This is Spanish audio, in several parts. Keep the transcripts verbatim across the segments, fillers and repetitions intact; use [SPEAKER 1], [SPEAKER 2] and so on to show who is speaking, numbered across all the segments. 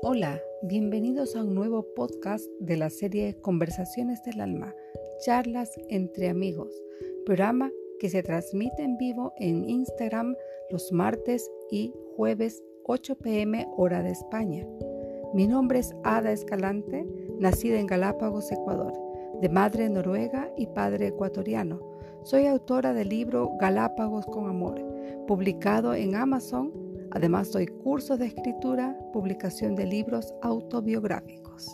[SPEAKER 1] Hola, bienvenidos a un nuevo podcast de la serie Conversaciones del Alma, charlas entre amigos, programa que se transmite en vivo en Instagram los martes y jueves ocho pe eme hora de España. Mi nombre es Ada Escalante, nacida en Galápagos, Ecuador, de madre noruega y padre ecuatoriano. Soy autora del libro Galápagos con Amor, publicado en Amazon. Además, doy cursos de escritura, publicación de libros autobiográficos.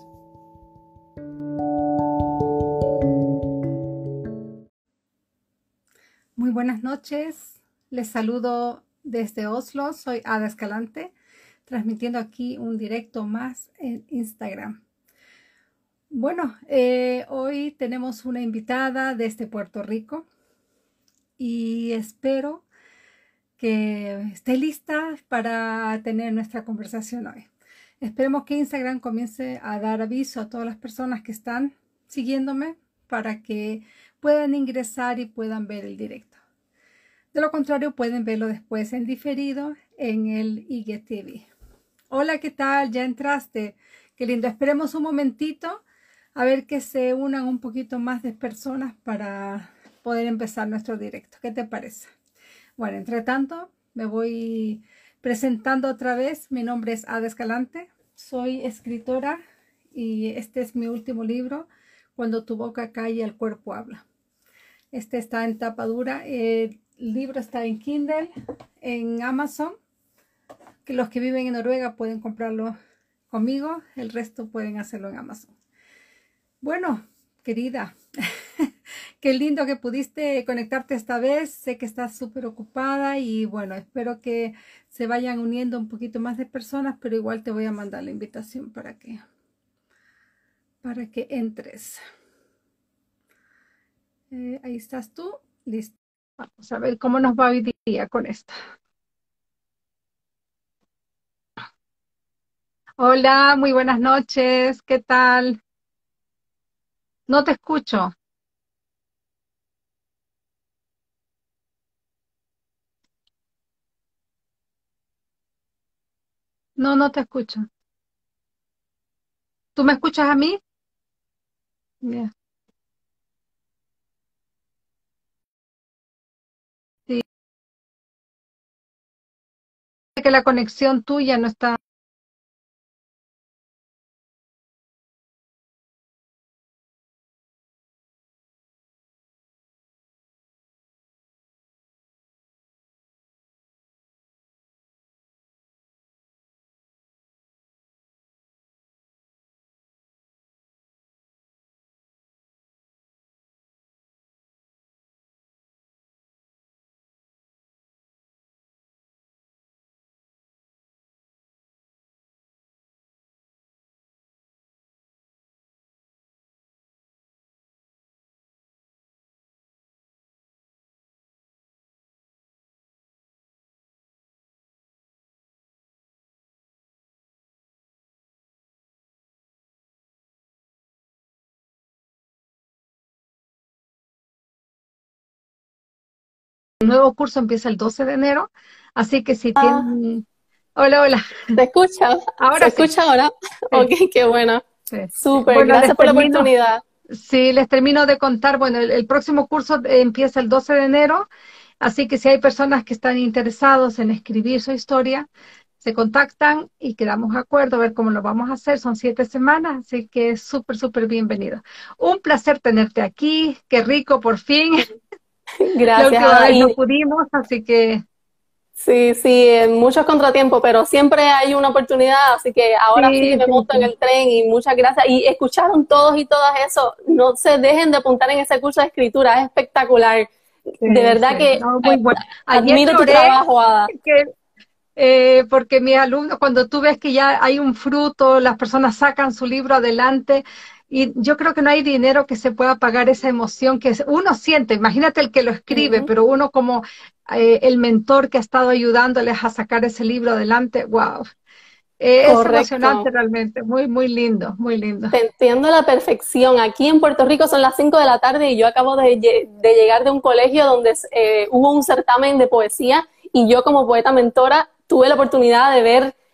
[SPEAKER 1] Muy buenas noches. Les saludo desde Oslo. Soy Ada Escalante, transmitiendo aquí un directo más en Instagram. Bueno, eh, hoy tenemos una invitada desde Puerto Rico y espero que esté lista para tener nuestra conversación hoy. Esperemos que Instagram comience a dar aviso a todas las personas que están siguiéndome para que puedan ingresar y puedan ver el directo. De lo contrario, pueden verlo después en diferido en el I G T V. Hola, ¿qué tal? ¿Ya entraste? Qué lindo. Esperemos un momentito a ver que se unan un poquito más de personas para poder empezar nuestro directo. ¿Qué te parece? Bueno, entre tanto, me voy presentando otra vez. Mi nombre es Ada Escalante, soy escritora y este es mi último libro, Cuando tu boca calla, el cuerpo habla. Este está en tapa dura. El libro está en Kindle, en Amazon, que los que viven en Noruega pueden comprarlo conmigo, el resto pueden hacerlo en Amazon. Bueno, querida, qué lindo que pudiste conectarte esta vez. Sé que estás súper ocupada y bueno, espero que se vayan uniendo un poquito más de personas, pero igual te voy a mandar la invitación para que, para que entres. Eh, ahí estás tú, listo. Vamos a ver cómo nos va hoy día con esto. Hola, muy buenas noches, ¿qué tal? No te escucho. No, no te escucho. ¿Tú me escuchas a mí? Yeah. Sí, que la conexión tuya no está. El nuevo curso empieza el doce de enero, así que si
[SPEAKER 2] Ah,
[SPEAKER 1] tienen... Hola, hola.
[SPEAKER 2] ¿se escucha? ¿Se
[SPEAKER 1] Ahora sí.
[SPEAKER 2] escucha ahora?
[SPEAKER 1] Sí,
[SPEAKER 2] Ok, qué bueno.
[SPEAKER 1] sí.
[SPEAKER 2] Súper,
[SPEAKER 1] Bueno, les
[SPEAKER 2] gracias por la
[SPEAKER 1] termino,
[SPEAKER 2] oportunidad.
[SPEAKER 1] sí, les termino de contar. Bueno, el, el próximo curso eh, empieza el doce de enero, así que si hay personas que están interesados en escribir su historia, se contactan y quedamos de acuerdo a ver cómo lo vamos a hacer. Son siete semanas, así que es súper, súper bienvenido. Un placer tenerte aquí. Qué rico, por fin. La
[SPEAKER 2] Gracias,
[SPEAKER 1] última
[SPEAKER 2] Ada.
[SPEAKER 1] vez no
[SPEAKER 2] Y
[SPEAKER 1] pudimos, así que
[SPEAKER 2] sí, sí, eh, muchos contratiempos, pero siempre hay una oportunidad, así que ahora sí
[SPEAKER 1] sí,
[SPEAKER 2] me
[SPEAKER 1] sí,
[SPEAKER 2] monto en
[SPEAKER 1] sí.
[SPEAKER 2] el tren y muchas gracias. Y escucharon todos y todas eso, no se dejen de apuntar en ese curso de escritura, es espectacular.
[SPEAKER 1] Sí,
[SPEAKER 2] De verdad
[SPEAKER 1] sí,
[SPEAKER 2] que
[SPEAKER 1] no,
[SPEAKER 2] eh,
[SPEAKER 1] muy bueno. Ayer
[SPEAKER 2] admiro tu
[SPEAKER 1] lloré
[SPEAKER 2] trabajo, Ada.
[SPEAKER 1] que, eh, porque mis alumnos, cuando tú ves que ya hay un fruto, las personas sacan su libro adelante, y yo creo que no hay dinero que se pueda pagar esa emoción que uno siente. Imagínate el que lo escribe,
[SPEAKER 2] Ujú.
[SPEAKER 1] pero uno como eh, el mentor que ha estado ayudándoles a sacar ese libro adelante, wow. Eh, es emocionante
[SPEAKER 2] Correcto.
[SPEAKER 1] realmente, muy, muy lindo, muy lindo.
[SPEAKER 2] Te entiendo a la perfección. Aquí en Puerto Rico son las cinco de la tarde y yo acabo de, lle- de llegar de un colegio donde eh, hubo un certamen de poesía y yo como poeta mentora tuve la oportunidad de ver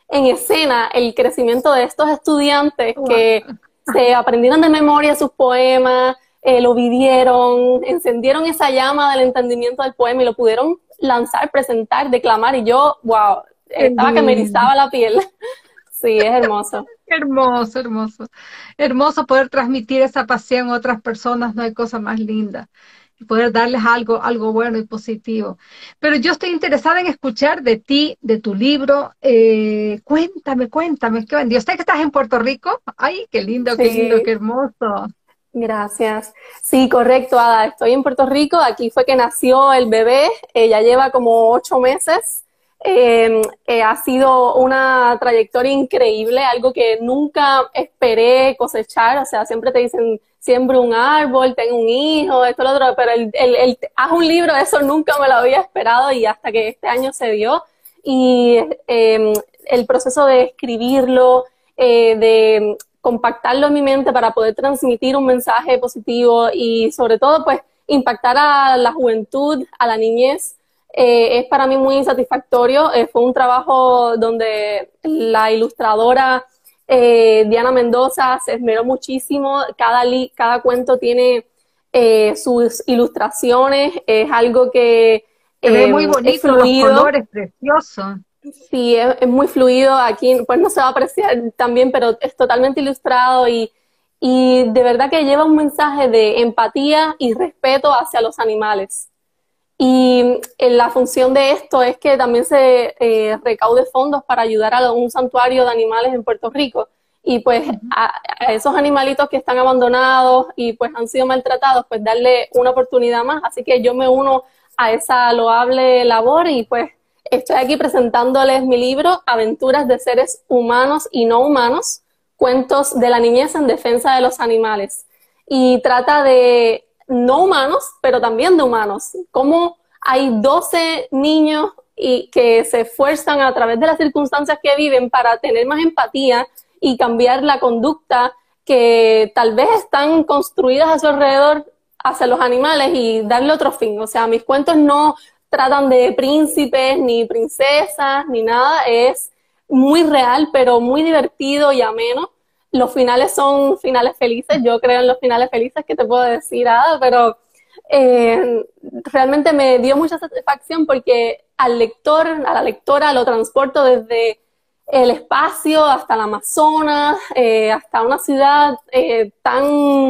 [SPEAKER 2] en escena el crecimiento de estos estudiantes
[SPEAKER 1] Wow.
[SPEAKER 2] que se aprendieron de memoria sus poemas, eh, lo vivieron, encendieron esa llama del entendimiento del poema y lo pudieron lanzar, presentar, declamar, y yo, wow,
[SPEAKER 1] Qué
[SPEAKER 2] estaba que me
[SPEAKER 1] lindo.
[SPEAKER 2] erizaba la piel. Sí, es hermoso.
[SPEAKER 1] Hermoso, hermoso. Hermoso poder transmitir esa pasión a otras personas, no hay cosa más linda. Y poder darles algo, algo bueno y positivo. Pero yo estoy interesada en escuchar de ti, de tu libro. Eh, cuéntame, cuéntame, qué buen Dios. ¿Sé que estás en Puerto Rico? Ay, qué lindo, qué lindo,
[SPEAKER 2] Sí.
[SPEAKER 1] qué hermoso.
[SPEAKER 2] Gracias. Sí, correcto, Ada. Estoy en Puerto Rico. Aquí fue que nació el bebé. Eh, ya lleva como ocho meses. Eh, eh, ha sido una trayectoria increíble, algo que nunca esperé cosechar. O sea, siempre te dicen, siembra un árbol, ten un hijo, esto, lo otro, pero el, el, el, haz un libro, eso nunca me lo había esperado y hasta que este año se dio. Y eh, el proceso de escribirlo, eh, de compactarlo en mi mente para poder transmitir un mensaje positivo y sobre todo pues impactar a la juventud, a la niñez, eh, es para mí muy satisfactorio. Eh, fue un trabajo donde la ilustradora eh, Diana Mendoza se esmeró muchísimo, cada, li cada cuento tiene eh, sus ilustraciones, es algo que
[SPEAKER 1] Se ve muy
[SPEAKER 2] eh, es
[SPEAKER 1] bonito, los
[SPEAKER 2] fluido.
[SPEAKER 1] colores preciosos.
[SPEAKER 2] Sí, es, es muy fluido. Aquí pues no se va a apreciar también, pero es totalmente ilustrado y, y de verdad que lleva un mensaje de empatía y respeto hacia los animales. Y eh, la función de esto es que también se eh, recaude fondos para ayudar a un santuario de animales en Puerto Rico. Y pues
[SPEAKER 1] Ujú.
[SPEAKER 2] a, a esos animalitos que están abandonados y pues han sido maltratados, pues darle una oportunidad más. Así que yo me uno a esa loable labor y pues estoy aquí presentándoles mi libro, Aventuras de seres humanos y no humanos, cuentos de la niñez en defensa de los animales. Y trata de no humanos, pero también de humanos. Cómo hay doce niños y que se esfuerzan a través de las circunstancias que viven para tener más empatía y cambiar la conducta que tal vez están construidas a su alrededor hacia los animales y darle otro fin. O sea, mis cuentos no tratan de príncipes, ni princesas, ni nada. Es muy real, pero muy divertido y ameno. Los finales son finales felices. Yo creo en los finales felices, que te puedo decir, Ada, pero eh, realmente me dio mucha satisfacción porque al lector, a la lectora, lo transporto desde el espacio hasta el Amazonas, eh, hasta una ciudad eh, tan...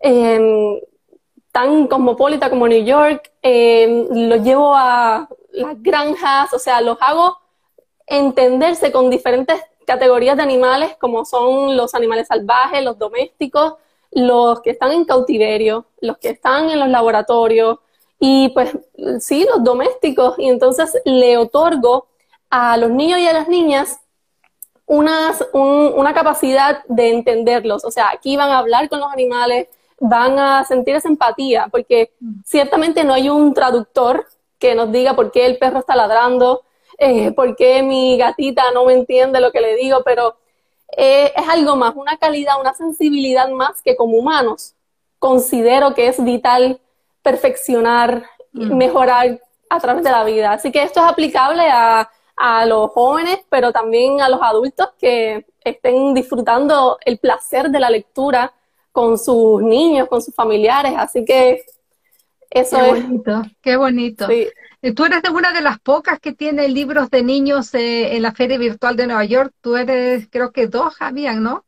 [SPEAKER 2] Eh, tan cosmopolita como New York, eh, los llevo a las granjas, o sea, los hago entenderse con diferentes categorías de animales, como son los animales salvajes, los domésticos, los que están en cautiverio, los que están en los laboratorios, y pues sí, los domésticos, y entonces le otorgo a los niños y a las niñas unas, un, una capacidad de entenderlos. O sea, aquí van a hablar con los animales, van a sentir esa empatía, porque ciertamente no hay un traductor que nos diga por qué el perro está ladrando, eh, por qué mi gatita no me entiende lo que le digo, pero eh, es algo más, una calidad, una sensibilidad más que como humanos considero que es vital perfeccionar,
[SPEAKER 1] Mm.
[SPEAKER 2] mejorar a través de la vida. Así que esto es aplicable a a los jóvenes, pero también a los adultos que estén disfrutando el placer de la lectura con sus niños, con sus familiares. Así que eso
[SPEAKER 1] Qué
[SPEAKER 2] es,
[SPEAKER 1] bonito, qué bonito.
[SPEAKER 2] sí,
[SPEAKER 1] Eh, Tú eres de una de las pocas que tiene libros de niños eh, en la Feria Virtual de Nueva York. Tú eres, creo que dos habían, ¿no?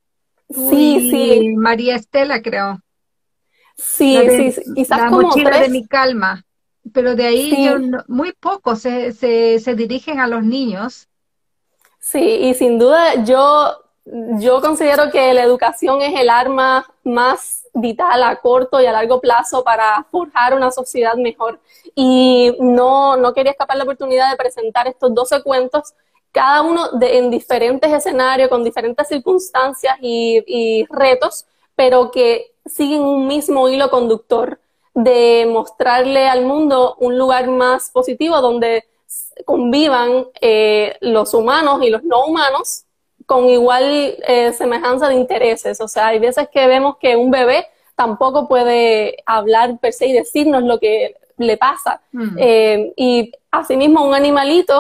[SPEAKER 1] Tú
[SPEAKER 2] sí, sí,
[SPEAKER 1] y María Estela, creo. La
[SPEAKER 2] sí,
[SPEAKER 1] de
[SPEAKER 2] sí, sí, quizás
[SPEAKER 1] la
[SPEAKER 2] como
[SPEAKER 1] mochila de
[SPEAKER 2] tres,
[SPEAKER 1] mi calma. Pero de ahí yo
[SPEAKER 2] sí,
[SPEAKER 1] no- muy pocos se, se, se dirigen a los niños.
[SPEAKER 2] sí, y sin duda yo, yo considero que la educación es el arma más vital a corto y a largo plazo para forjar una sociedad mejor. Y no, no quería escapar la oportunidad de presentar estos doce cuentos, cada uno de, en diferentes escenarios, con diferentes circunstancias y, y retos, pero que siguen un mismo hilo conductor de mostrarle al mundo un lugar más positivo donde convivan eh, los humanos y los no humanos con igual eh, semejanza de intereses. O sea, hay veces que vemos que un bebé tampoco puede hablar per se y decirnos lo que le pasa.
[SPEAKER 1] Mm.
[SPEAKER 2] Eh, y asimismo un animalito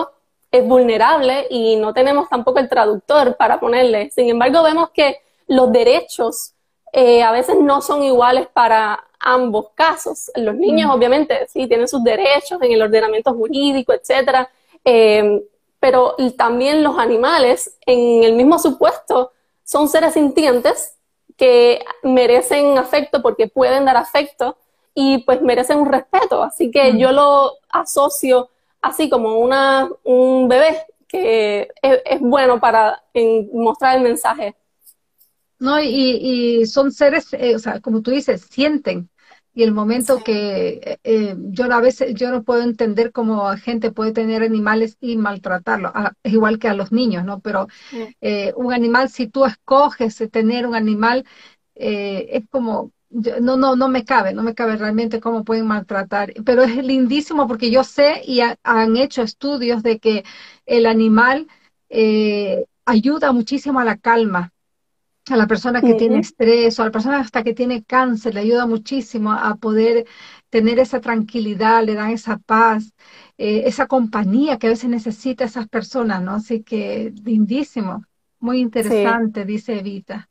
[SPEAKER 2] es vulnerable y no tenemos tampoco el traductor para ponerle. Sin embargo, vemos que los derechos eh, a veces no son iguales para ambos casos. Los niños, mm. obviamente, sí, tienen sus derechos en el ordenamiento jurídico, etcétera, eh, pero también los animales, en el mismo supuesto, son seres sintientes que merecen afecto porque pueden dar afecto y pues merecen un respeto. Así que mm. yo lo asocio así como una, un bebé que es, es bueno para en, mostrar el mensaje.
[SPEAKER 1] No, y, y son seres, eh, o sea, como tú dices, sienten. Y el momento sí. que eh, yo a veces yo no puedo entender cómo gente puede tener animales y maltratarlos, a, igual que a los niños, ¿no? Pero sí. eh, un animal, si tú escoges tener un animal, eh, es como, yo, no, no, no me cabe, no me cabe realmente cómo pueden maltratar. Pero es lindísimo porque yo sé y ha, han hecho estudios de que el animal eh, ayuda muchísimo a la calma. A la persona que uh-huh. tiene estrés o a la persona hasta que tiene cáncer, le ayuda muchísimo a poder tener esa tranquilidad, le dan esa paz, eh, esa compañía que a veces necesita esas personas, ¿no? Así que lindísimo, muy interesante, sí. dice Evita.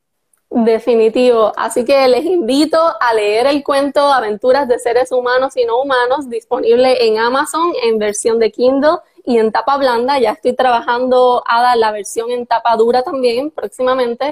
[SPEAKER 2] Definitivo, así que les invito a leer el cuento Aventuras de seres humanos y no humanos, disponible en Amazon en versión de Kindle y en tapa blanda. Ya estoy trabajando, Ada, la versión en tapa dura también próximamente.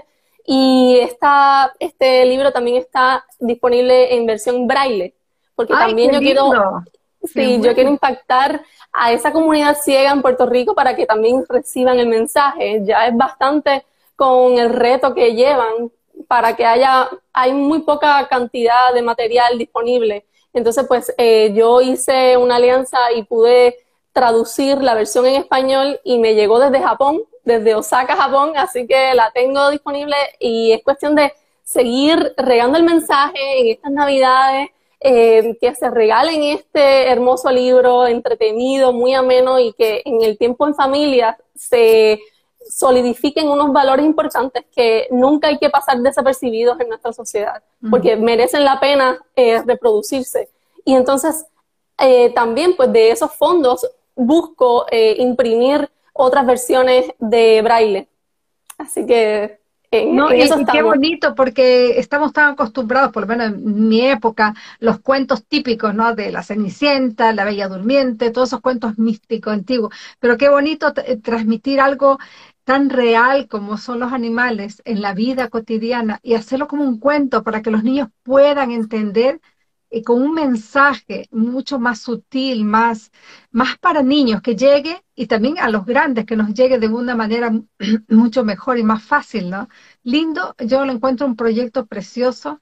[SPEAKER 2] Y esta, este libro también está disponible en versión braille, porque
[SPEAKER 1] Ay,
[SPEAKER 2] también yo
[SPEAKER 1] lindo.
[SPEAKER 2] quiero, sí,
[SPEAKER 1] bueno.
[SPEAKER 2] yo quiero impactar a esa comunidad ciega en Puerto Rico para que también reciban el mensaje. Ya es bastante con el reto que llevan para que haya, hay muy poca cantidad de material disponible. Entonces, pues eh, yo hice una alianza y pude traducir la versión en español y me llegó desde Japón, desde Osaka, Japón, así que la tengo disponible y es cuestión de seguir regando el mensaje en estas Navidades, eh, que se regalen este hermoso libro entretenido, muy ameno y que en el tiempo en familia se solidifiquen unos valores importantes que nunca hay que pasar desapercibidos en nuestra sociedad, porque merecen la pena eh, reproducirse. Y entonces eh, también pues de esos fondos busco eh, imprimir otras versiones de braille. Así que en,
[SPEAKER 1] no,
[SPEAKER 2] en
[SPEAKER 1] y,
[SPEAKER 2] eso
[SPEAKER 1] y
[SPEAKER 2] estamos.
[SPEAKER 1] qué bonito, porque estamos tan acostumbrados, por lo menos en mi época, los cuentos típicos, ¿no? De la Cenicienta, la Bella Durmiente, todos esos cuentos místicos antiguos. Pero qué bonito t- transmitir algo tan real como son los animales en la vida cotidiana y hacerlo como un cuento para que los niños puedan entender y con un mensaje mucho más sutil, más, más para niños, que llegue, y también a los grandes, que nos llegue de una manera mucho mejor y más fácil, ¿no? Lindo, yo lo encuentro un proyecto precioso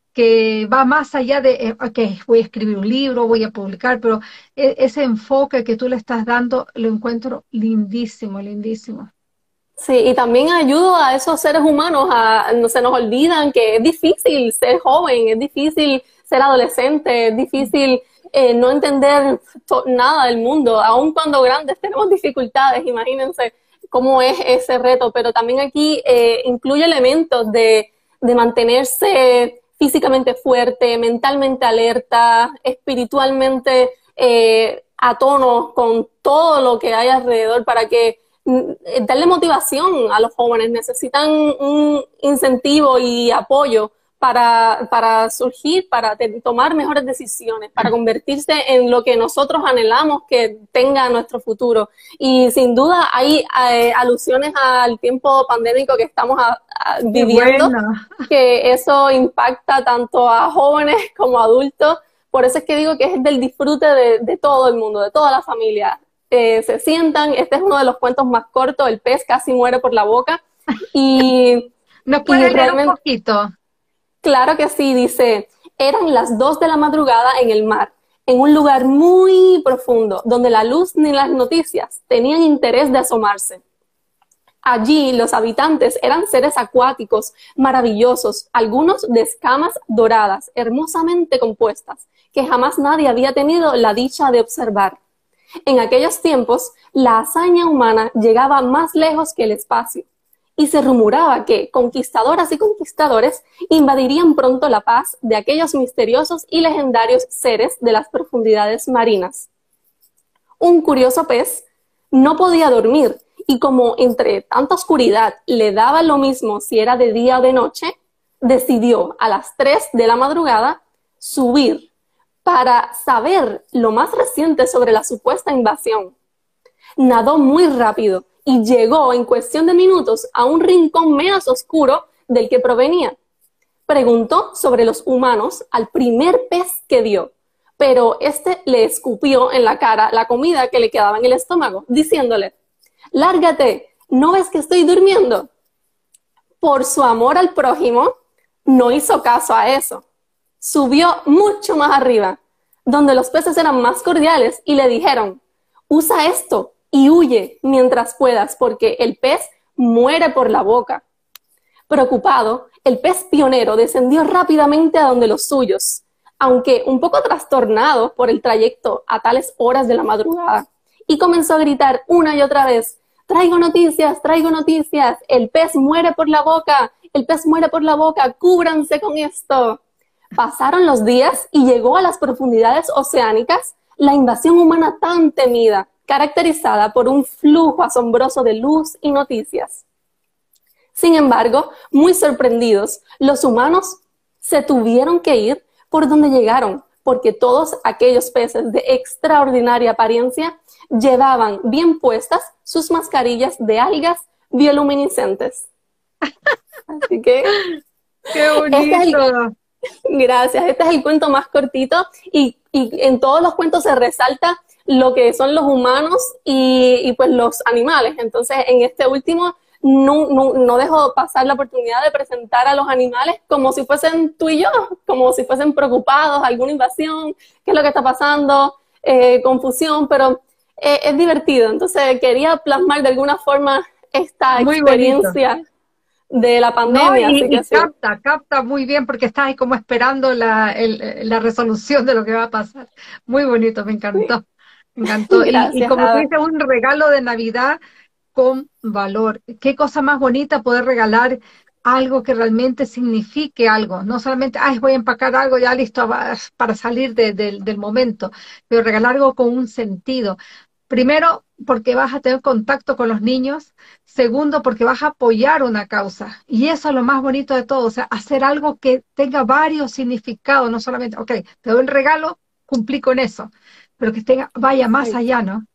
[SPEAKER 1] que va más allá de, eh, ok, voy a escribir un libro, voy a publicar, pero e- ese enfoque que tú le estás dando lo encuentro lindísimo, lindísimo.
[SPEAKER 2] Sí, y también ayudo a esos seres humanos, a, no se nos olvidan que es difícil ser joven, es difícil ser adolescente, es difícil eh, no entender to- nada del mundo, aun cuando grandes tenemos dificultades, imagínense cómo es ese reto, pero también aquí eh, incluye elementos de, de mantenerse físicamente fuerte, mentalmente alerta, espiritualmente eh, a tono con todo lo que hay alrededor para que darle motivación a los jóvenes. Necesitan un incentivo y apoyo para, para surgir, para te, tomar mejores decisiones, para convertirse en lo que nosotros anhelamos que tenga nuestro futuro. Y sin duda hay eh, alusiones al tiempo pandémico que estamos a, a, viviendo, bueno. que eso impacta tanto a jóvenes como a adultos. Por eso es que digo que es del disfrute de, de todo el mundo, de toda la familia. Eh, se sientan, este es uno de los cuentos más cortos, el pez casi muere por la boca. Y,
[SPEAKER 1] ¿nos puedes leer un poquito?
[SPEAKER 2] Claro que sí, dice, eran las dos de la madrugada en el mar, en un lugar muy profundo, donde la luz ni las noticias tenían interés de asomarse. Allí los habitantes eran seres acuáticos, maravillosos, algunos de escamas doradas, hermosamente compuestas, que jamás nadie había tenido la dicha de observar. En aquellos tiempos, la hazaña humana llegaba más lejos que el espacio, y se rumoraba que conquistadoras y conquistadores invadirían pronto la paz de aquellos misteriosos y legendarios seres de las profundidades marinas. Un curioso pez, No podía dormir y como entre tanta oscuridad le daba lo mismo si era de día o de noche, decidió a las tres de la madrugada subir para saber lo más reciente sobre la supuesta invasión. Nadó muy rápido y llegó en cuestión de minutos a un rincón menos oscuro del que provenía. Preguntó sobre los humanos al primer pez que vio, pero este le escupió en la cara la comida que le quedaba en el estómago, diciéndole: «Lárgate, ¿no ves que estoy durmiendo?». Por su amor al prójimo, no hizo caso a eso. Subió mucho más arriba, donde los peces eran más cordiales y le dijeron: «Usa esto y huye mientras puedas, porque el pez muere por la boca». Preocupado, el pez pionero descendió rápidamente a donde los suyos, aunque un poco trastornado por el trayecto a tales horas de la madrugada, y comenzó a gritar una y otra vez: «Traigo noticias, traigo noticias, el pez muere por la boca, el pez muere por la boca, cúbranse con esto». Pasaron los días y llegó a las profundidades oceánicas la invasión humana tan temida, caracterizada por un flujo asombroso de luz y noticias. Sin embargo, muy sorprendidos, los humanos se tuvieron que ir por donde llegaron, porque todos aquellos peces de extraordinaria apariencia llevaban bien puestas sus mascarillas de algas bioluminiscentes. Así que...
[SPEAKER 1] ¡Qué bonito!
[SPEAKER 2] Este es el, gracias, este es el cuento más cortito y, y en todos los cuentos se resalta lo que son los humanos y, y pues los animales. Entonces, en este último no, no, no dejo pasar la oportunidad de presentar a los animales como si fuesen tú y yo, como si fuesen preocupados, alguna invasión, qué es lo que está pasando, eh, confusión, pero eh, es divertido. Entonces, quería plasmar de alguna forma esta
[SPEAKER 1] Muy
[SPEAKER 2] experiencia
[SPEAKER 1] bonito
[SPEAKER 2] de la pandemia.
[SPEAKER 1] No, y,
[SPEAKER 2] así que
[SPEAKER 1] y
[SPEAKER 2] sí.
[SPEAKER 1] capta, capta muy bien porque estás ahí como esperando la, el- la resolución de lo que va a pasar. Muy bonito, me encantó, me encantó. Y, y
[SPEAKER 2] Gracias,
[SPEAKER 1] como tú
[SPEAKER 2] Ada.
[SPEAKER 1] dices, un regalo de Navidad con valor. Qué cosa más bonita poder regalar algo que realmente signifique algo. No solamente, ay, voy a empacar algo ya listo va- para salir de- del del momento, pero regalar algo con un sentido. Primero, porque vas a tener contacto con los niños. Segundo, porque vas a apoyar una causa. Y eso es lo más bonito de todo. O sea, hacer algo que tenga varios significados, no solamente, ok, te doy el regalo, cumplí con eso, pero que tenga, vaya más
[SPEAKER 2] Perfecto.
[SPEAKER 1] allá, ¿no?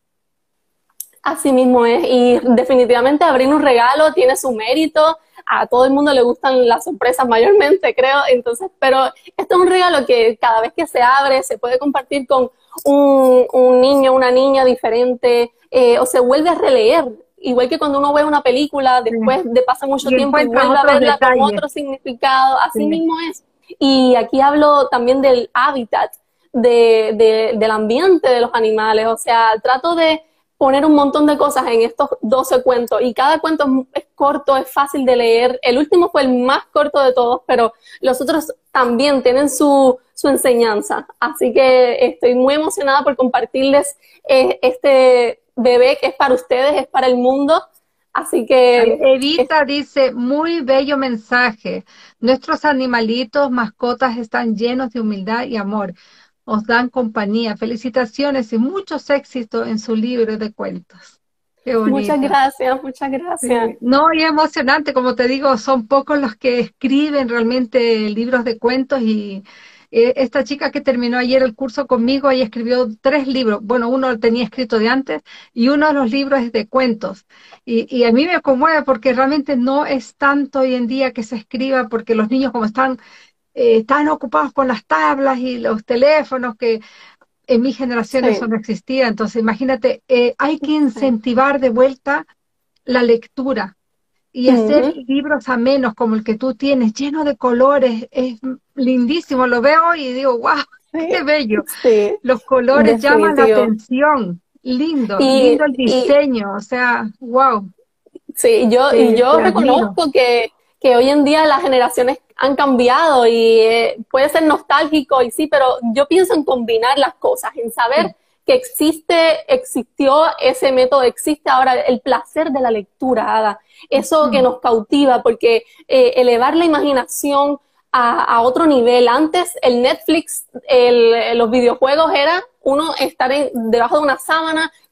[SPEAKER 2] Así mismo es, y definitivamente abrir un regalo tiene su mérito, a todo el mundo le gustan las sorpresas mayormente, creo, entonces, pero esto es un regalo que cada vez que se abre se puede compartir con un, un niño, una niña diferente, eh, o se vuelve a releer, igual que cuando uno ve una película
[SPEAKER 1] Sí.
[SPEAKER 2] después de pasa mucho
[SPEAKER 1] Y
[SPEAKER 2] tiempo y
[SPEAKER 1] encuentras
[SPEAKER 2] vuelve a
[SPEAKER 1] otros
[SPEAKER 2] verla con
[SPEAKER 1] detalles.
[SPEAKER 2] otro significado, así
[SPEAKER 1] Sí.
[SPEAKER 2] mismo es. Y aquí hablo también del hábitat, de, de, del ambiente de los animales, o sea, trato de poner un montón de cosas en estos doce cuentos y cada cuento es, es corto, es fácil de leer. El último fue el más corto de todos, pero los otros también tienen su, su enseñanza. Así que estoy muy emocionada por compartirles eh, este bebé que es para ustedes, es para el mundo. Así que...
[SPEAKER 1] Evita dice, muy bello mensaje. Nuestros animalitos, mascotas están llenos de humildad y amor. Os dan compañía. Felicitaciones y muchos éxitos en su libro de cuentos. Qué
[SPEAKER 2] Muchas
[SPEAKER 1] bonito.
[SPEAKER 2] gracias, muchas gracias.
[SPEAKER 1] Sí. No, y es emocionante, como te digo, son pocos los que escriben realmente libros de cuentos y eh, esta chica que terminó ayer el curso conmigo, ella escribió tres libros, bueno, uno lo tenía escrito de antes y uno de los libros es de cuentos y, y a mí me conmueve porque realmente no es tanto hoy en día que se escriba porque los niños como están eh, tan ocupados con las tablas y los teléfonos que en mi generación eso
[SPEAKER 2] Sí,
[SPEAKER 1] no existía, entonces imagínate, eh, hay que
[SPEAKER 2] sí.
[SPEAKER 1] incentivar de vuelta la lectura y hacer
[SPEAKER 2] Ujú.
[SPEAKER 1] libros amenos como el que tú tienes, lleno de colores, es lindísimo, lo veo y digo, wow,
[SPEAKER 2] Sí,
[SPEAKER 1] qué bello.
[SPEAKER 2] sí,
[SPEAKER 1] Los colores llaman la
[SPEAKER 2] definitivo.
[SPEAKER 1] atención, lindo, lindo
[SPEAKER 2] Y,
[SPEAKER 1] el
[SPEAKER 2] y
[SPEAKER 1] diseño, o sea, wow,
[SPEAKER 2] sí, yo, y
[SPEAKER 1] te,
[SPEAKER 2] yo
[SPEAKER 1] te admiro.
[SPEAKER 2] reconozco que, que hoy en día las generaciones han cambiado y eh, puede ser nostálgico y sí, pero yo pienso en combinar las cosas, en
[SPEAKER 1] Sí.
[SPEAKER 2] saber que existe, existió ese método, existe ahora el placer de la lectura, Ada. Eso que
[SPEAKER 1] Mm.
[SPEAKER 2] nos cautiva, porque eh, elevar la imaginación a, a otro nivel. Antes el Netflix, el, los videojuegos era uno estar en, debajo de una sábana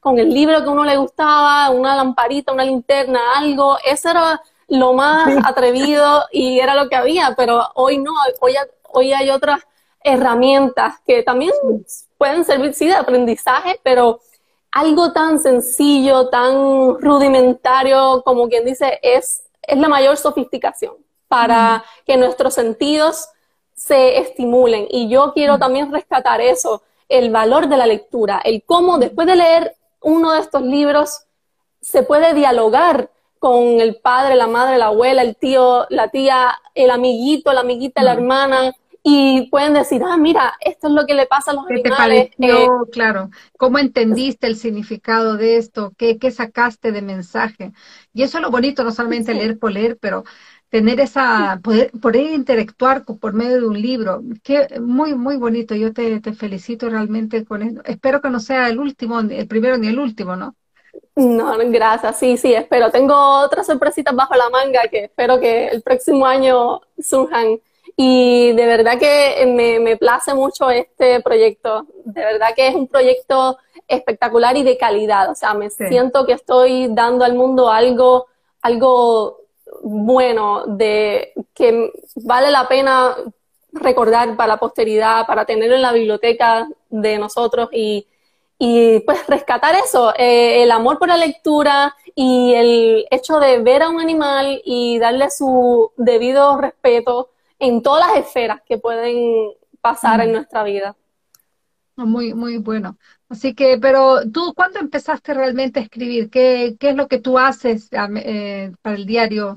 [SPEAKER 2] con el libro que a uno le gustaba, una lamparita, una linterna, algo. Eso era lo más
[SPEAKER 1] Sí.
[SPEAKER 2] atrevido y era lo que había, pero hoy no, hoy, hoy hay otras herramientas que también
[SPEAKER 1] Sí.
[SPEAKER 2] pueden servir, sí, de aprendizaje, pero algo tan sencillo, tan rudimentario, como quien dice, es, es la mayor sofisticación para
[SPEAKER 1] Mm,
[SPEAKER 2] que nuestros sentidos se estimulen. Y yo quiero
[SPEAKER 1] mm,
[SPEAKER 2] también rescatar eso, el valor de la lectura, el cómo
[SPEAKER 1] mm,
[SPEAKER 2] después de leer uno de estos libros se puede dialogar con el padre, la madre, la abuela, el tío, la tía, el amiguito, la amiguita, la
[SPEAKER 1] mm.
[SPEAKER 2] hermana, y pueden decir, ah, mira, esto es lo que le pasa a los
[SPEAKER 1] ¿Qué te
[SPEAKER 2] animales. Eh,
[SPEAKER 1] pareció? Claro, ¿cómo entendiste el significado de esto? ¿Qué, qué sacaste de mensaje? Y eso es lo bonito, no solamente
[SPEAKER 2] sí.
[SPEAKER 1] leer por leer, pero tener esa, poder, poder interactuar con- por medio de un libro. Qué, muy, muy bonito. Yo te, te felicito realmente con esto. Espero que no sea el último, el primero ni el último, ¿no?
[SPEAKER 2] No, no, gracias. Sí, sí, espero. Tengo otras sorpresitas bajo la manga que espero que el próximo año surjan. Y de verdad que me, me place mucho este proyecto. De verdad que es un proyecto espectacular y de calidad. O sea, me
[SPEAKER 1] Sí.
[SPEAKER 2] siento que estoy dando al mundo algo, algo bueno, de que vale la pena recordar para la posteridad, para tenerlo en la biblioteca de nosotros y y pues rescatar eso, eh, el amor por la lectura y el hecho de ver a un animal y darle su debido respeto en todas las esferas que pueden pasar en
[SPEAKER 1] Mm.
[SPEAKER 2] nuestra vida.
[SPEAKER 1] Muy, muy bueno. Así que, pero tú, ¿cuándo empezaste realmente a escribir? ¿Qué, qué es lo que tú haces am- eh, para el diario?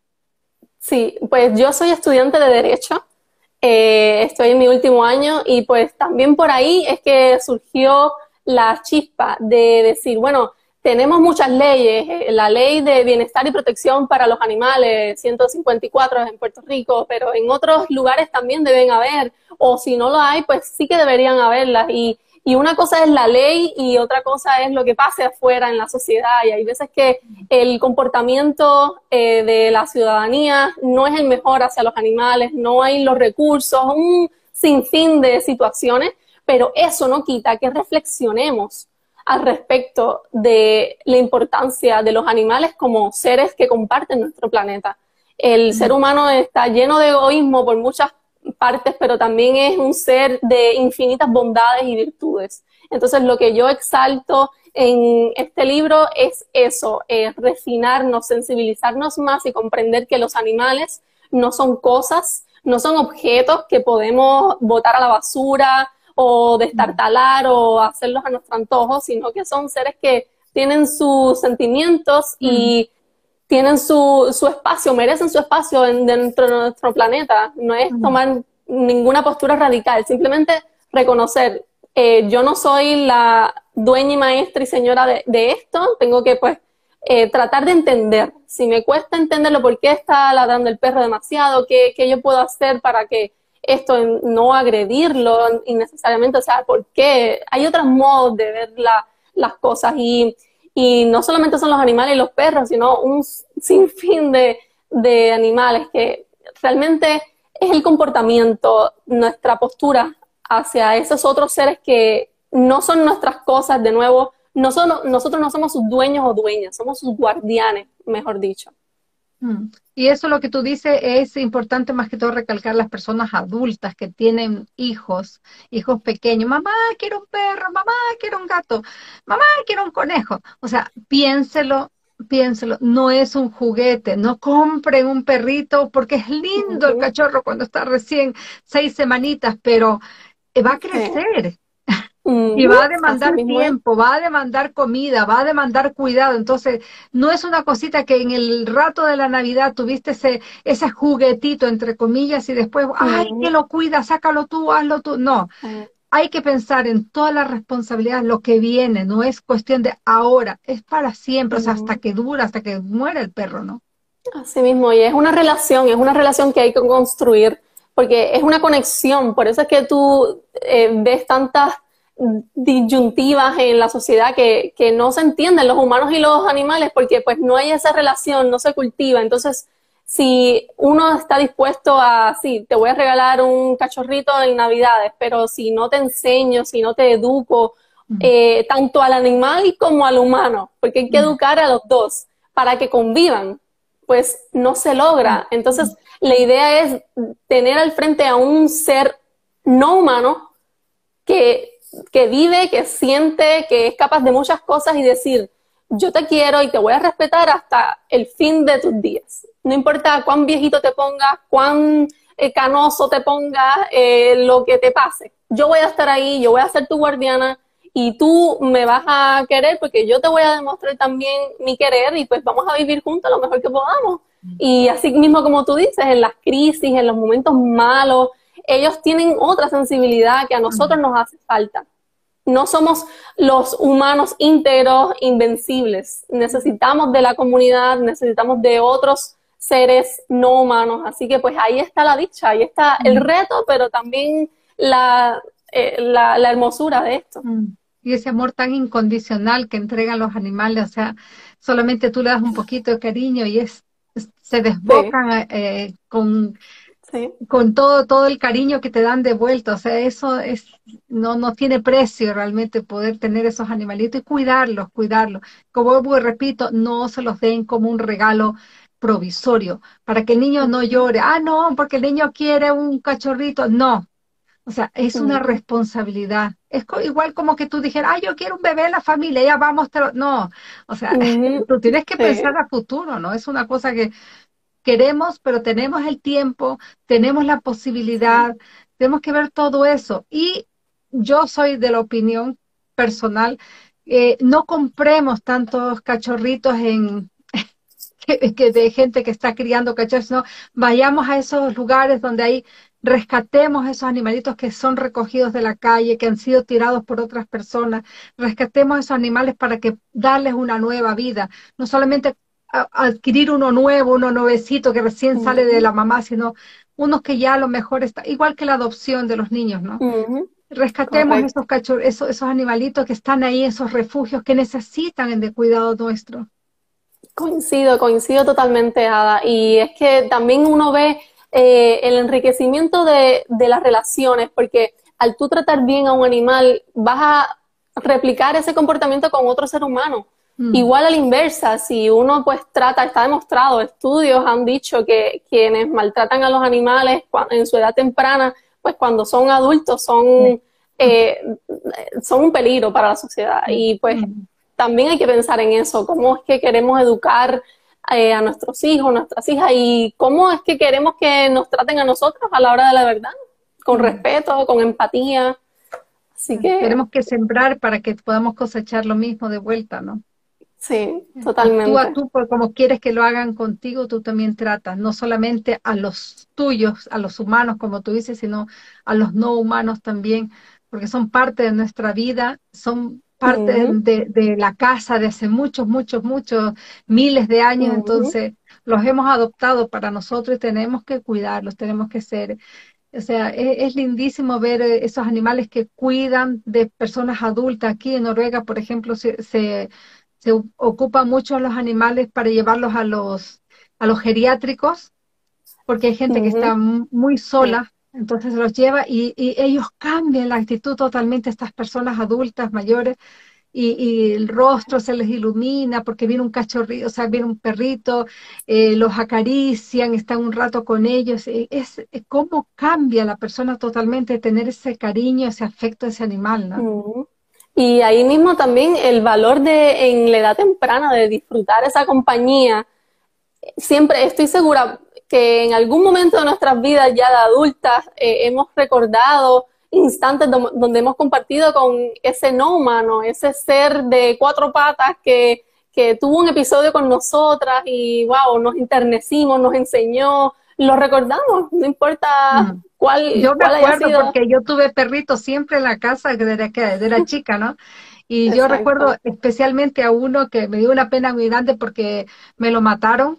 [SPEAKER 2] Sí, pues yo soy estudiante de Derecho, eh, estoy en mi último año y pues también por ahí es que surgió la chispa de decir, bueno, tenemos muchas leyes, eh, la ley de bienestar y protección para los animales, ciento cincuenta y cuatro en Puerto Rico, pero en otros lugares también deben haber, o si no lo hay, pues sí que deberían haberlas. Y, y una cosa es la ley y otra cosa es lo que pase afuera en la sociedad. Y hay veces que el comportamiento eh, de la ciudadanía no es el mejor hacia los animales, no hay los recursos, un sinfín de situaciones, pero eso no quita que reflexionemos al respecto de la importancia de los animales como seres que comparten nuestro planeta. El ser
[SPEAKER 1] Mm,
[SPEAKER 2] humano está lleno de egoísmo por muchas partes, pero también es un ser de infinitas bondades y virtudes. Entonces, lo que yo exalto en este libro es eso, eh, refinarnos, sensibilizarnos más y comprender que los animales no son cosas, no son objetos que podemos botar a la basura o
[SPEAKER 1] mm,
[SPEAKER 2] destartalar o hacerlos a nuestro antojo, sino que son seres que tienen sus sentimientos
[SPEAKER 1] mm,
[SPEAKER 2] y tienen su, su espacio, merecen su espacio en, dentro de nuestro planeta. No es
[SPEAKER 1] mm,
[SPEAKER 2] tomar ninguna postura radical, simplemente reconocer, eh, yo no soy la dueña y maestra y señora de, de esto, tengo que pues eh, tratar de entender. Si me cuesta entenderlo, por qué está ladrando el perro demasiado, qué, qué yo puedo hacer para que esto no agredirlo innecesariamente, o sea, por qué. Hay otros modos de ver la, las cosas y, y no solamente son los animales y los perros, sino un sinfín de, de animales que realmente es el comportamiento, nuestra postura hacia esos otros seres que no son nuestras cosas, de nuevo, no son, nosotros no somos sus dueños o dueñas, somos sus guardianes, mejor dicho.
[SPEAKER 1] mm. Y eso lo que tú dices es importante más que todo recalcar las personas adultas que tienen hijos, hijos pequeños. Mamá, quiero un perro, mamá, quiero un gato, mamá, quiero un conejo. O sea, piénselo, piénselo, no es un juguete, no compren un perrito porque es
[SPEAKER 2] Uh
[SPEAKER 1] lindo el
[SPEAKER 2] -huh.
[SPEAKER 1] cachorro cuando está recién seis semanitas, pero eh, va a
[SPEAKER 2] Sí.
[SPEAKER 1] crecer.
[SPEAKER 2] Uh
[SPEAKER 1] Y
[SPEAKER 2] -huh.
[SPEAKER 1] va a
[SPEAKER 2] Así
[SPEAKER 1] demandar
[SPEAKER 2] mismo es.
[SPEAKER 1] tiempo, va a demandar comida, va a demandar cuidado. Entonces, no es una cosita que en el rato de la Navidad tuviste ese, ese juguetito, entre comillas, y después, ay,
[SPEAKER 2] Uh
[SPEAKER 1] que
[SPEAKER 2] -huh.
[SPEAKER 1] lo cuida, sácalo tú, hazlo tú. No,
[SPEAKER 2] Uh,
[SPEAKER 1] hay que pensar en todas las responsabilidades, lo que viene, no es cuestión de ahora, es para siempre, o sea, hasta
[SPEAKER 2] uh.
[SPEAKER 1] que dura, hasta que muera el perro, ¿no?
[SPEAKER 2] Así mismo, y es una relación, es una relación que hay que construir, porque es una conexión, por eso es que tú eh, ves tantas disyuntivas en la sociedad que, que no se entienden los humanos y los animales, porque pues no hay esa relación, no se cultiva. Entonces, si uno está dispuesto a, sí, te voy a regalar un cachorrito en Navidades, pero si no te enseño, si no te educo, eh, tanto al animal como al humano, porque hay que educar a los dos para que convivan, pues no se logra. Entonces, la idea es tener al frente a un ser no humano que, que vive, que siente, que es capaz de muchas cosas y decir, yo te quiero y te voy a respetar hasta el fin de tus días. No importa cuán viejito te pongas, cuán eh, canoso te pongas, eh, lo que te pase. Yo voy a estar ahí, yo voy a ser tu guardiana y tú me vas a querer porque yo te voy a demostrar también mi querer y pues vamos a vivir juntos lo mejor que podamos. Y así mismo como tú dices, en las crisis, en los momentos malos, ellos tienen otra sensibilidad que a nosotros nos hace falta. No somos los humanos íntegros, invencibles. Necesitamos de la comunidad, necesitamos de otros seres no humanos. Así que pues ahí está la dicha, ahí está el reto, pero también la, eh, la, la hermosura de esto.
[SPEAKER 1] Y ese amor tan incondicional que entregan los animales, o sea, solamente tú le das un poquito de cariño y es, es se desbocan sí. eh, con... Sí. con todo todo el cariño que te dan de vuelta, o sea, eso es no no tiene precio realmente poder tener esos animalitos y cuidarlos, cuidarlos. Como repito, no se los den como un regalo provisorio, para que el niño no llore, ah, no, porque el niño quiere un cachorrito, no. O sea, es una uh-huh. responsabilidad. Es co igual como que tú dijeras, ah, yo quiero un bebé en la familia, ya vamos, te lo... no. O sea, uh-huh. tú tienes que sí. pensar a futuro, ¿no? Es una cosa que queremos, pero tenemos el tiempo, tenemos la posibilidad, tenemos que ver todo eso. Y yo soy de la opinión personal, eh, no compremos tantos cachorritos en que, que de gente que está criando cachorros, no, vayamos a esos lugares donde hay, rescatemos esos animalitos que son recogidos de la calle, que han sido tirados por otras personas, rescatemos esos animales para que darles una nueva vida, no solamente adquirir uno nuevo, uno nuevecito que recién uh-huh. sale de la mamá, sino unos que ya a lo mejor está, igual que la adopción de los niños, ¿no? Uh-huh. Rescatemos Correcto. esos cachorros, esos, esos animalitos que están ahí, esos refugios que necesitan de cuidado nuestro.
[SPEAKER 2] Coincido, coincido totalmente, Ada. Y es que también uno ve eh, el enriquecimiento de, de las relaciones, porque al tú tratar bien a un animal, vas a replicar ese comportamiento con otro ser humano. Mm. Igual a la inversa, si uno pues trata, está demostrado, estudios han dicho que quienes maltratan a los animales en su edad temprana, pues cuando son adultos son, mm. eh, son un peligro para la sociedad. Y pues mm. también hay que pensar en eso, cómo es que queremos educar eh, a nuestros hijos, nuestras hijas, y cómo es que queremos que nos traten a nosotros a la hora de la verdad, con mm. respeto, con empatía. Así que
[SPEAKER 1] tenemos que sembrar para que podamos cosechar lo mismo de vuelta, ¿no?
[SPEAKER 2] Sí, totalmente.
[SPEAKER 1] Tú a tú, como quieres que lo hagan contigo, tú también tratas, no solamente a los tuyos, a los humanos, como tú dices, sino a los no humanos también, porque son parte de nuestra vida, son parte uh-huh. de, de la casa de hace muchos, muchos, muchos, miles de años, uh-huh. entonces los hemos adoptado para nosotros y tenemos que cuidarlos, tenemos que ser... O sea, es, es lindísimo ver esos animales que cuidan de personas adultas. Aquí en Noruega, por ejemplo, se... se se ocupan mucho los animales para llevarlos a los a los geriátricos, porque hay gente uh-huh. que está muy sola, entonces se los lleva y, y ellos cambian la actitud totalmente, estas personas adultas, mayores, y, y el rostro se les ilumina porque viene un cachorrito, o sea, viene un perrito, eh, los acarician, están un rato con ellos, es, es cómo cambia la persona totalmente tener ese cariño, ese afecto a ese animal, ¿no?
[SPEAKER 2] Uh-huh. Y ahí mismo también el valor de en la edad temprana de disfrutar esa compañía. Siempre estoy segura que en algún momento de nuestras vidas ya de adultas eh, hemos recordado instantes do donde hemos compartido con ese no humano, ese ser de cuatro patas que, que tuvo un episodio con nosotras y wow, nos enternecimos, nos enseñó, lo recordamos, no importa mm. cuál,
[SPEAKER 1] yo
[SPEAKER 2] cuál
[SPEAKER 1] me acuerdo
[SPEAKER 2] haya sido.
[SPEAKER 1] Porque yo tuve perritos siempre en la casa desde que era chica, ¿no? Y Exacto. yo recuerdo especialmente a uno que me dio una pena muy grande porque me lo mataron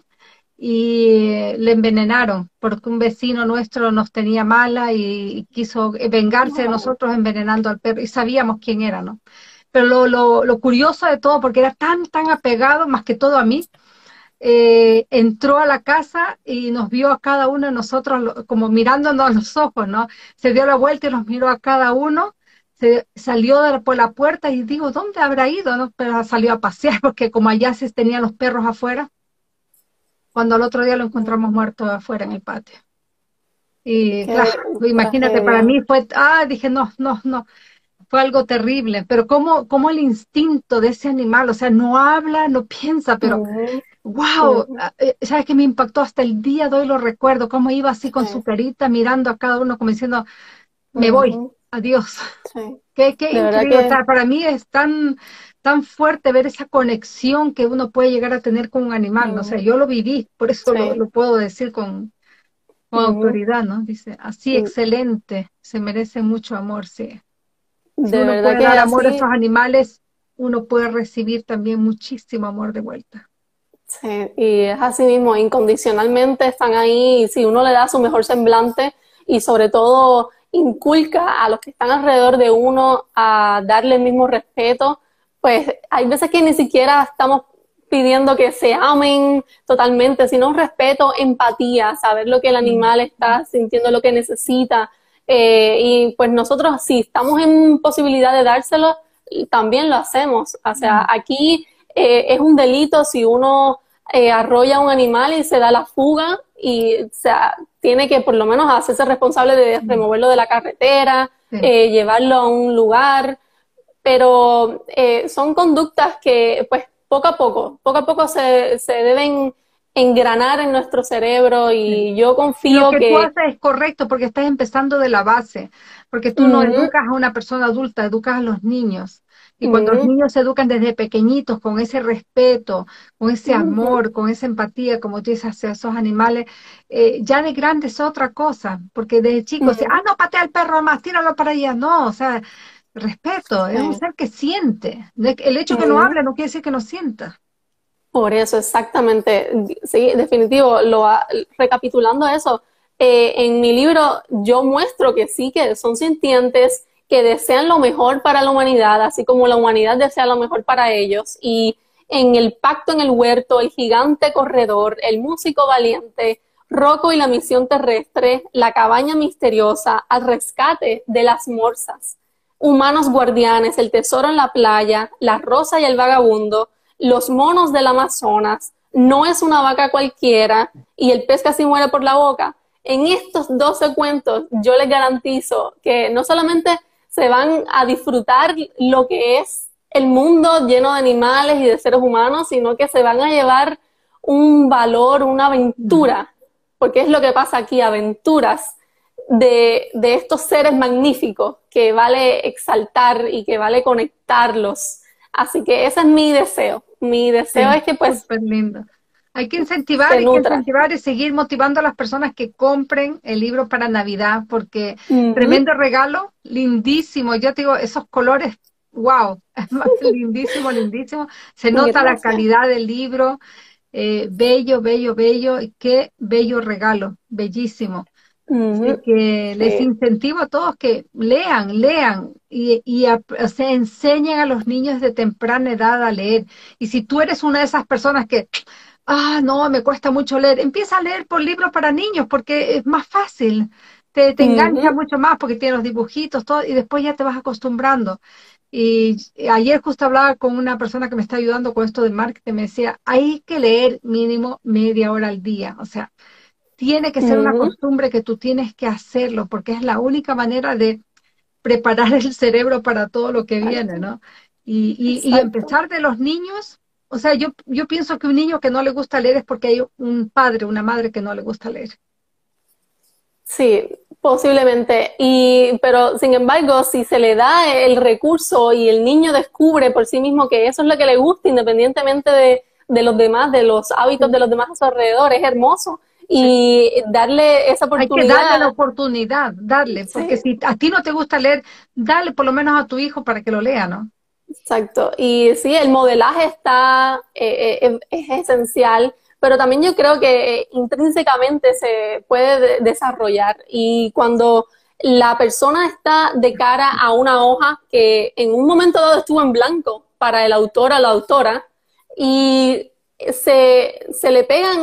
[SPEAKER 1] y le envenenaron porque un vecino nuestro nos tenía mala y quiso vengarse de nosotros envenenando al perro y sabíamos quién era, ¿no? Pero lo, lo, lo curioso de todo, porque era tan, tan apegado, más que todo a mí, Eh, entró a la casa y nos vio a cada uno de nosotros como mirándonos a los ojos, ¿no? Se dio la vuelta y nos miró a cada uno se salió de- por la puerta y digo, ¿dónde habrá ido? ¿No? Pero salió a pasear porque como allá se tenían los perros afuera, cuando al otro día lo encontramos muerto afuera en el patio. Y claro,
[SPEAKER 2] Qué
[SPEAKER 1] imagínate, para
[SPEAKER 2] tragedia.
[SPEAKER 1] mí fue, ah, dije, no, no, no, fue algo terrible, pero como, como el instinto de ese animal, o sea, no habla, no piensa, pero
[SPEAKER 2] Ujú,
[SPEAKER 1] wow,
[SPEAKER 2] ujú,
[SPEAKER 1] sabes que me impactó hasta el día de hoy, lo recuerdo, cómo iba así con su
[SPEAKER 2] sí,
[SPEAKER 1] carita mirando a cada uno como diciendo, me voy,
[SPEAKER 2] ujú,
[SPEAKER 1] adiós.
[SPEAKER 2] sí.
[SPEAKER 1] Qué, qué
[SPEAKER 2] De verdad
[SPEAKER 1] increíble, o
[SPEAKER 2] que
[SPEAKER 1] sea, para mí es tan, tan fuerte ver esa conexión que uno puede llegar a tener con un animal, ¿no? O sea,
[SPEAKER 2] ujú,
[SPEAKER 1] yo lo viví, por eso lo,
[SPEAKER 2] sí.
[SPEAKER 1] lo puedo decir con, con
[SPEAKER 2] Ujú.
[SPEAKER 1] autoridad, ¿no? Dice, así excelente, se merece mucho amor, sí. Si
[SPEAKER 2] De
[SPEAKER 1] uno
[SPEAKER 2] verdad
[SPEAKER 1] puede
[SPEAKER 2] que
[SPEAKER 1] dar amor a esos
[SPEAKER 2] así.
[SPEAKER 1] animales, uno puede recibir también muchísimo amor de vuelta.
[SPEAKER 2] Sí, y es así mismo, incondicionalmente están ahí, y si uno le da su mejor semblante y sobre todo inculca a los que están alrededor de uno a darle el mismo respeto, pues hay veces que ni siquiera estamos pidiendo que se amen totalmente, sino un respeto, empatía, saber lo que el
[SPEAKER 1] Mm.
[SPEAKER 2] animal está sintiendo, lo que necesita. Eh, y pues nosotros, si estamos en posibilidad de dárselo, también lo hacemos. O sea,
[SPEAKER 1] Mm.
[SPEAKER 2] aquí eh, es un delito si uno eh, arrolla a un animal y se da la fuga y o sea, tiene que por lo menos hacerse responsable de
[SPEAKER 1] Mm.
[SPEAKER 2] removerlo de la carretera,
[SPEAKER 1] Sí.
[SPEAKER 2] eh, llevarlo a un lugar, pero eh, son conductas que pues poco a poco, poco a poco se, se deben engranar en nuestro cerebro
[SPEAKER 1] Sí.
[SPEAKER 2] y yo
[SPEAKER 1] Y lo
[SPEAKER 2] confío
[SPEAKER 1] que tú
[SPEAKER 2] que
[SPEAKER 1] haces es correcto porque estás empezando de la base, porque tú no
[SPEAKER 2] uh
[SPEAKER 1] educas a una persona adulta, educas a los niños. Y cuando los
[SPEAKER 2] -huh,
[SPEAKER 1] niños se educan desde pequeñitos con ese respeto, con ese
[SPEAKER 2] uh -huh,
[SPEAKER 1] amor, con esa empatía, como tú dices, hacia esos animales, eh, ya de grande es otra cosa, porque desde
[SPEAKER 2] uh
[SPEAKER 1] chicos, ah,
[SPEAKER 2] -huh,
[SPEAKER 1] no, patea al perro más, tíralo para allá. No, o sea, respeto, es un
[SPEAKER 2] sí,
[SPEAKER 1] ser que siente. De- El hecho que no
[SPEAKER 2] uh-huh.
[SPEAKER 1] hable no quiere decir que no sienta.
[SPEAKER 2] Por eso, exactamente. Sí, definitivo. Lo, ha- recapitulando eso, eh, en mi libro yo muestro que sí, que son sintientes, que desean lo mejor para la humanidad, así como la humanidad desea lo mejor para ellos. Y en El pacto en el huerto, El gigante corredor, El músico valiente, Rocco y la misión terrestre, La cabaña misteriosa, Al rescate de las morsas, Humanos guardianes, El tesoro en la playa, La rosa y el vagabundo, Los monos del Amazonas, No es una vaca cualquiera y El pez casi muere por la boca. En estos doce cuentos yo les garantizo que no solamente se van a disfrutar lo que es el mundo lleno de animales y de seres humanos, sino que se van a llevar un valor, una
[SPEAKER 1] Mm.
[SPEAKER 2] aventura, porque es lo que pasa aquí, aventuras de, de estos seres magníficos que vale exaltar y que vale conectarlos. Así que ese es mi deseo. Mi deseo
[SPEAKER 1] Sí,
[SPEAKER 2] es que pues
[SPEAKER 1] súper lindo. Hay que incentivar,
[SPEAKER 2] se
[SPEAKER 1] hay que
[SPEAKER 2] nutra.
[SPEAKER 1] incentivar y seguir motivando a las personas que compren el libro para Navidad, porque
[SPEAKER 2] Uh -huh.
[SPEAKER 1] tremendo regalo, lindísimo. Yo te digo, esos colores, wow, es más lindísimo, lindísimo. Se nota la
[SPEAKER 2] Gracias.
[SPEAKER 1] calidad del libro, eh, bello, bello, bello, y qué bello regalo, bellísimo.
[SPEAKER 2] Uh
[SPEAKER 1] Así
[SPEAKER 2] -huh.
[SPEAKER 1] que les
[SPEAKER 2] Sí.
[SPEAKER 1] incentivo a todos que lean, lean y, y a- o sea, enseñen a los niños de temprana edad a leer. Y si tú eres una de esas personas que, ah, no, me cuesta mucho leer, empieza a leer por libros para niños porque es más fácil, te, te
[SPEAKER 2] Uh
[SPEAKER 1] engancha
[SPEAKER 2] -huh.
[SPEAKER 1] mucho más porque tiene los dibujitos, todo, y después ya te vas acostumbrando. Y ayer justo hablaba con una persona que me está ayudando con esto del marketing, me decía, hay que leer mínimo media hora al día, o sea tiene que ser
[SPEAKER 2] Uh
[SPEAKER 1] una
[SPEAKER 2] -huh.
[SPEAKER 1] costumbre que tú tienes que hacerlo, porque es la única manera de preparar el cerebro para todo lo que viene,
[SPEAKER 2] Exacto.
[SPEAKER 1] ¿no? Y, y, y
[SPEAKER 2] Exacto.
[SPEAKER 1] empezar de los niños, o sea, yo, yo pienso que un niño que no le gusta leer es porque hay un padre, una madre que no le gusta leer.
[SPEAKER 2] Sí, posiblemente. Y, pero sin embargo, si se le da el recurso y el niño descubre por sí mismo que eso es lo que le gusta, independientemente de, de los demás, de los hábitos
[SPEAKER 1] Sí,
[SPEAKER 2] de los demás a su alrededor, es hermoso.
[SPEAKER 1] sí.
[SPEAKER 2] Y darle esa
[SPEAKER 1] Hay que darle la
[SPEAKER 2] oportunidad,
[SPEAKER 1] oportunidad, darle, porque
[SPEAKER 2] sí,
[SPEAKER 1] si a ti no te gusta leer, dale por lo menos a tu hijo para que lo lea, ¿no?
[SPEAKER 2] exacto. Y sí, el modelaje está, eh, eh, es esencial, pero también yo creo que eh, intrínsecamente se puede de- desarrollar. Y cuando la persona está de cara a una hoja que en un momento dado estuvo en blanco para el autor o la autora, y se, se le pegan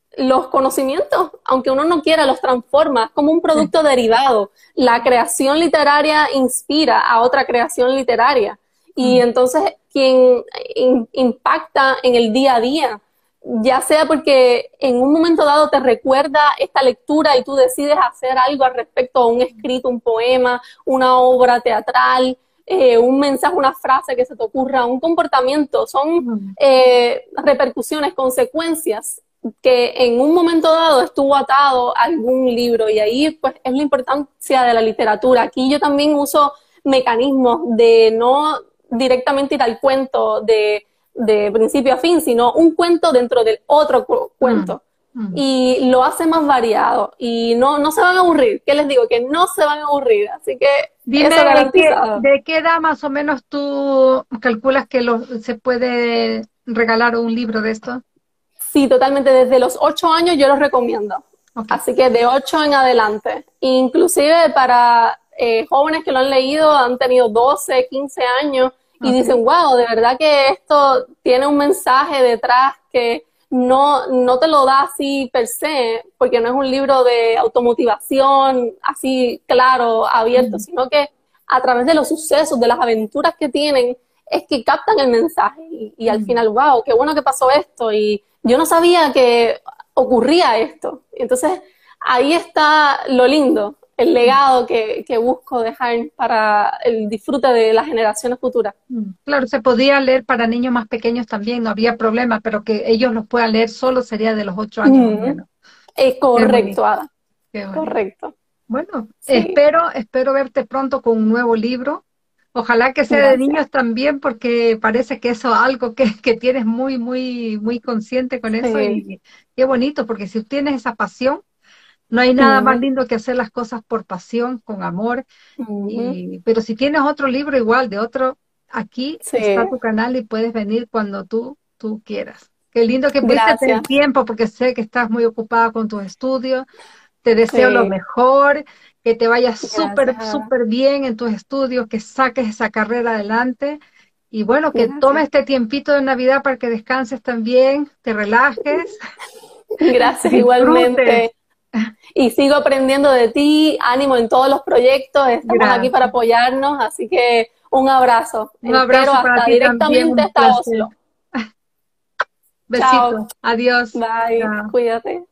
[SPEAKER 2] los conocimientos, aunque uno no quiera, los transforma, es como un producto sí. derivado. La creación literaria inspira a otra creación literaria. Y mm. entonces quien in, impacta en el día a día, ya sea porque en un momento dado te recuerda esta lectura y tú decides hacer algo al respecto, un escrito, un poema, una obra teatral, eh, un mensaje, una frase que se te ocurra, un comportamiento, son eh, repercusiones, consecuencias que en un momento dado estuvo atado a algún libro, y ahí pues es la importancia de la literatura. Aquí yo también uso mecanismos de no directamente ir al cuento de de principio a fin, sino un cuento dentro del otro cu cuento. Mm, mm. Y lo hace más variado. Y no, no se van a aburrir. ¿Qué les digo? Que no se van a aburrir. Así que
[SPEAKER 1] dime,
[SPEAKER 2] eso garantizado.
[SPEAKER 1] ¿de qué, ¿de qué edad más o menos tú calculas que lo, se puede regalar un libro de esto?
[SPEAKER 2] Sí, totalmente. Desde los ocho años yo lo recomiendo. Okay. Así que de ocho en adelante. Inclusive para eh, jóvenes que lo han leído, han tenido doce, quince años, y okay. dicen, wow, de verdad que esto tiene un mensaje detrás que no, no te lo da así per se, porque no es un libro de automotivación así claro, abierto, mm. sino que a través de los sucesos, de las aventuras que tienen, es que captan el mensaje. Y, y al mm. final, wow, qué bueno que pasó esto, y yo no sabía que ocurría esto. Entonces, ahí está lo lindo, el legado que, que busco dejar para el disfrute de las generaciones futuras.
[SPEAKER 1] Claro, se podía leer para niños más pequeños también, no había problema, pero que ellos los puedan leer solo sería de los ocho años. Mm. Menos.
[SPEAKER 2] Es correcto, Ada. Correcto.
[SPEAKER 1] Bueno, sí. espero, espero verte pronto con un nuevo libro. Ojalá que sea Gracias. de niños también, porque parece que eso es algo que, que tienes muy, muy, muy consciente con eso. Sí. Y qué bonito, porque si tienes esa pasión, no hay nada uh-huh. más lindo que hacer las cosas por pasión, con amor. Uh-huh. y, pero si tienes otro libro igual, de otro, aquí sí. está tu canal y puedes venir cuando tú, tú quieras. Qué lindo que pudiste tener tiempo, porque sé que estás muy ocupada con tus estudios. Te deseo sí. lo mejor, que te vayas súper, súper bien en tus estudios, que saques esa carrera adelante. Y bueno, que Gracias. tomes este tiempito de Navidad para que descanses también, te relajes.
[SPEAKER 2] Gracias, igualmente. Y sigo aprendiendo de ti, ánimo en todos los proyectos, estamos Gracias. aquí para apoyarnos, así que un abrazo.
[SPEAKER 1] Un abrazo
[SPEAKER 2] Espero
[SPEAKER 1] para
[SPEAKER 2] hasta
[SPEAKER 1] ti
[SPEAKER 2] directamente
[SPEAKER 1] también,
[SPEAKER 2] hasta Oslo.
[SPEAKER 1] Besitos, adiós.
[SPEAKER 2] Bye, Chao. Cuídate.